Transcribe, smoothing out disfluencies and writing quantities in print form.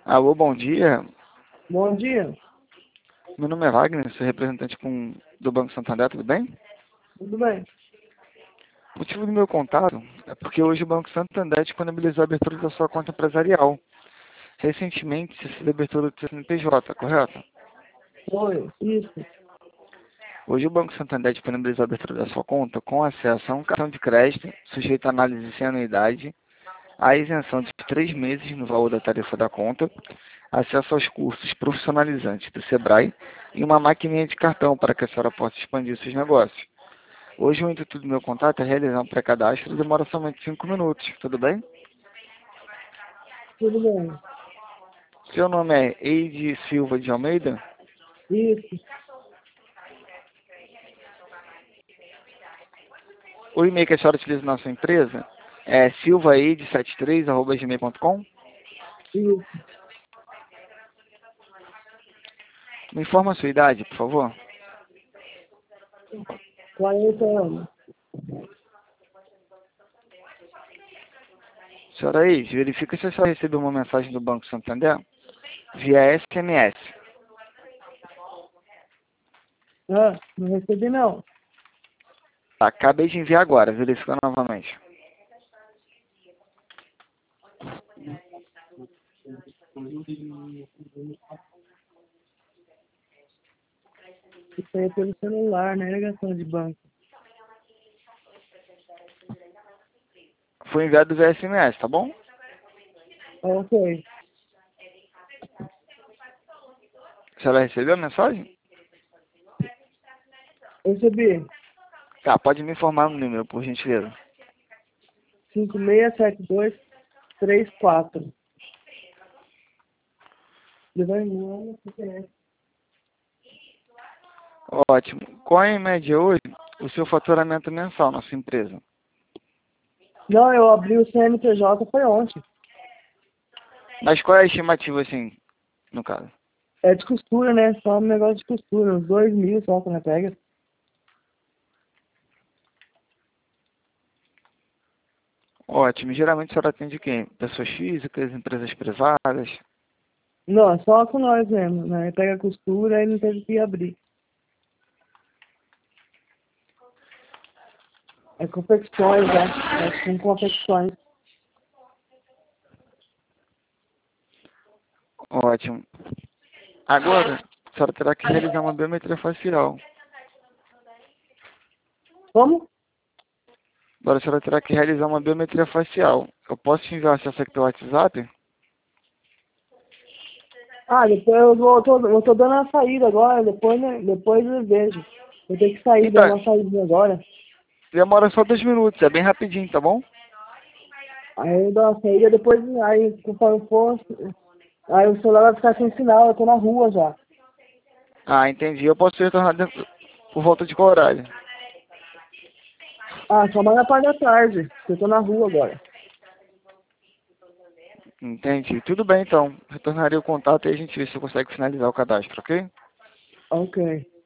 Alô, bom dia. Bom dia, Meu nome é Wagner, sou representante do Banco Santander, tudo bem? tudo bem? O motivo do meu contato é porque hoje o Banco Santander disponibilizou a abertura da sua conta empresarial. Recentemente, se fez a abertura do CNPJ, correto? Oi, isso. Hoje o Banco Santander disponibilizou a abertura da sua conta com acesso a um cartão de crédito, sujeito a análise sem anuidade, a isenção de 3 meses no valor da tarifa da conta, acesso aos cursos profissionalizantes do Sebrae e uma maquininha de cartão para que a senhora possa expandir seus negócios. Hoje o intuito do meu contato é realizar um pré-cadastro e demora somente 5 minutos, tudo bem? Tudo bem. Seu nome é Eide Silva de Almeida? Isso. O e-mail que a senhora utiliza na sua empresa é silvaeide73@gmail.com. Isso. Me informa a sua idade, por favor. 40 anos. Senhora Eide, verifica se a senhora recebeu uma mensagem do Banco Santander via SMS. Ah, não recebi não. Tá, acabei de enviar agora, verifica novamente. Isso aí é pelo celular, não é ligação de banco. Foi enviado via SMS, tá bom? Ok. A senhora recebeu a mensagem? Recebi. Tá, pode me informar o número, por gentileza. 567234. Vai embora, Ótimo. Qual é, em média, hoje, o seu faturamento mensal na sua empresa? Não, eu abri o CNPJ foi ontem. Mas qual é a estimativa, assim, no caso? É de costura, né? Só um negócio de costura. Uns 2.000 só quando pega. Ótimo. Geralmente a senhora atende quem? Pessoas físicas, empresas privadas? Não, é só com nós mesmo, né? Pega a costura e não teve que abrir. É confecções, né? É com confecções. Ótimo. Agora, a senhora terá que realizar uma biometria facial. Como? Agora a senhora terá que realizar uma biometria facial. Eu posso te enviar o acesso aqui pelo WhatsApp? Ah, depois eu tô dando a saída agora, depois, né, depois eu vejo. Eu tenho que sair, dar Então, uma saída agora. demora só 2 minutos, é bem rapidinho, tá bom? Aí eu dou uma saída, depois, aí conforme for, aí o celular vai ficar sem sinal, eu tô na rua já. Ah, entendi. Eu posso retornar por volta de qual horário? Ah, só mais na parte da tarde, eu tô na rua agora. Entendi. Tudo bem, então. Retornarei o contato e a gente vê se eu consigo finalizar o cadastro, ok? Ok.